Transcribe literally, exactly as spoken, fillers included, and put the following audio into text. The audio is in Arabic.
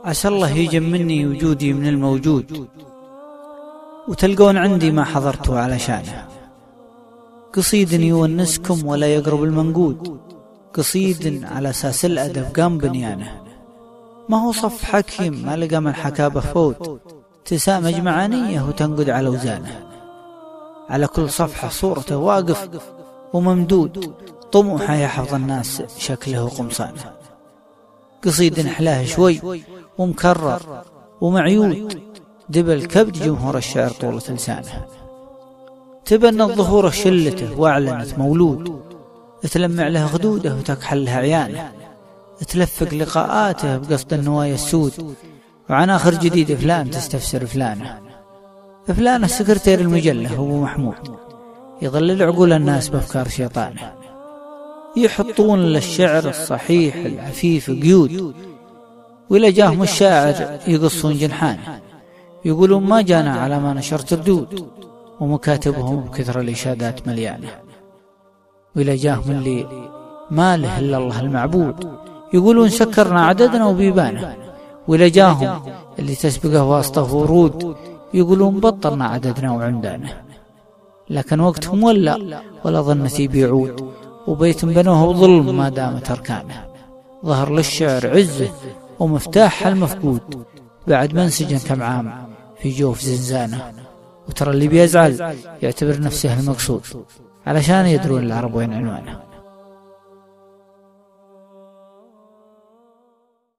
عسى الله يجمني وجودي من الموجود، وتلقون عندي ما حضرته علشانه. قصيد يونسكم ولا يقرب المنقود، قصيد على أساس الأدب قام بنيانه. ما هو صف حكيم ما لقى من حكى بفوت، تسامج معانيه وتنقد على وزانه. على كل صفحة صورته واقف وممدود، طموحه يحفظ الناس شكله وقمصانه. قصيد حلاه شوي ومكرر ومعيود، دبل كبد جمهور الشعر طولة لسانه. تبنى الظهور شلته واعلنت مولود، تلمع له خدوده وتكحل له عيانه. تلفق لقاءاته بقصد النوايا السود، وعن آخر جديد فلان تستفسر فلانه. فلان السكرتير المجلة هو محمود، يضلل عقول الناس بأفكار شيطانه. يحطون للشعر الصحيح العفيف قيود، وإلى جاهم الشاعر يقصون جنحانه. يقولون ما جانا على ما نشرت ردود، ومكاتبهم بكثر الإشادات مليانة. وإلى جاهم اللي ما له إلا الله المعبود، يقولون سكرنا عددنا وبيبانه. وإلى جاهم اللي تسبقه واسطه ورود، يقولون بطلنا عددنا وعمدانه. لكن وقتهم ولا ولا ظنتي بيعود، وبيت بنوه بظلم ما دامت أركانه. ظهر للشعر عزه ومفتاح المفقود، بعد ما انسجن كم عام في جوف زنزانه. وترى اللي بيزعل يعتبر نفسه المقصود، علشان يدرون العرب وين عنوانه.